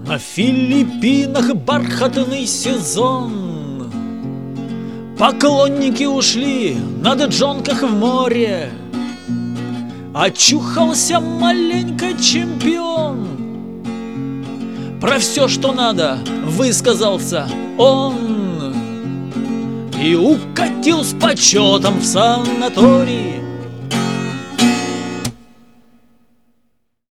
На Филиппинах бархатный сезон. Поклонники ушли на джонках в море. Очухался маленько чемпион. Про все, что надо, высказался он. И укатил с почетом в санаторий.